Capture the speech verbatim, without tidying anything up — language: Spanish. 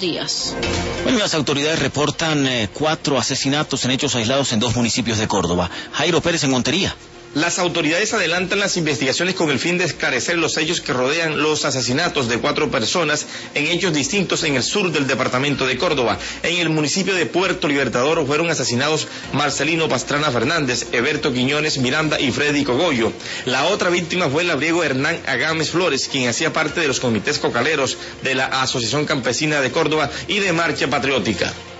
días. Bueno, las autoridades reportan eh, cuatro asesinatos en hechos aislados en dos municipios de Córdoba. Jairo Pérez en Montería. Las autoridades adelantan las investigaciones con el fin de esclarecer los hechos que rodean los asesinatos de cuatro personas en hechos distintos en el sur del departamento de Córdoba. En el municipio de Puerto Libertador fueron asesinados Marcelino Pastrana Fernández, Eberto Quiñones Miranda y Freddy Cogollo. La otra víctima fue el labriego Hernán Agames Flores, quien hacía parte de los comités cocaleros de la Asociación Campesina de Córdoba y de Marcha Patriótica.